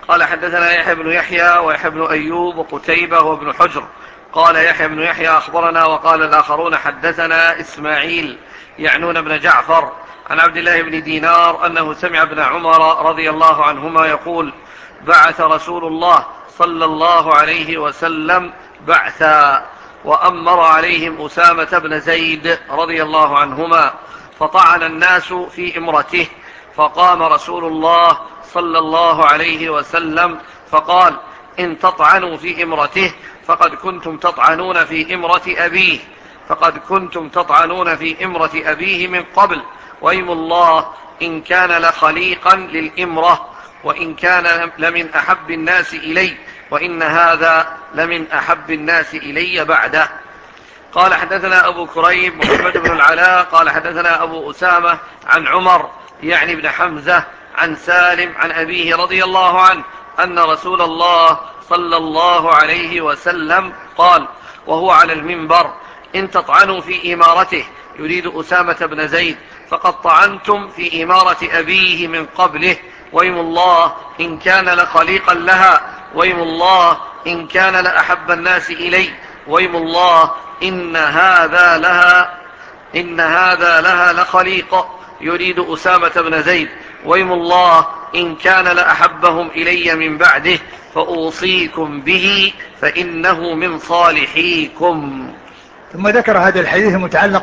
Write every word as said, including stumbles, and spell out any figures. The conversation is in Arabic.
قال حدثنا يحيى بن يحيى ويحيى بن أيوب وقتيبة وابن حجر. قال يحيى بن يحيى أخبرنا، وقال الآخرون حدثنا إسماعيل يعنون بن جعفر عن عبد الله بن دينار أنه سمع ابن عمر رضي الله عنهما يقول: بعث رسول الله صلى الله عليه وسلم بعثا، وأمر عليهم أسامة بن زيد رضي الله عنهما، فطعن الناس في إمرته، فقام رسول الله صلى الله عليه وسلم فقال: إن تطعنوا في إمرته فقد كنتم تطعنون في إمرة أبيه فقد كنتم تطعنون في إمرة أبيه من قبل، وأيم الله إن كان لخليقا للإمرة، وإن كان لمن أحب الناس إلي، وإن هذا لمن أحب الناس إلي بعده. قال حدثنا أبو كريب محمد بن العلاء قال حدثنا أبو أسامة عن عمر يعني بن حمزة عن سالم عن أبيه رضي الله عنه أن رسول الله صلى الله عليه وسلم قال وهو على المنبر: إن تطعنوا في إمارته، يريد أسامة بن زيد، فقد طعنتم في إمارة أبيه من قبله، ويم الله إن كان لخليقا لها، ويم الله إن كان لأحب الناس إلي، ويم الله إن هذا لها إن هذا لها لخليق، يريد أسامة بن زيد، ويم الله إن كان لأحبهم إلي من بعده، فأوصيكم به فإنه من صالحيكم. ثم ذكر هذا الحديث المتعلق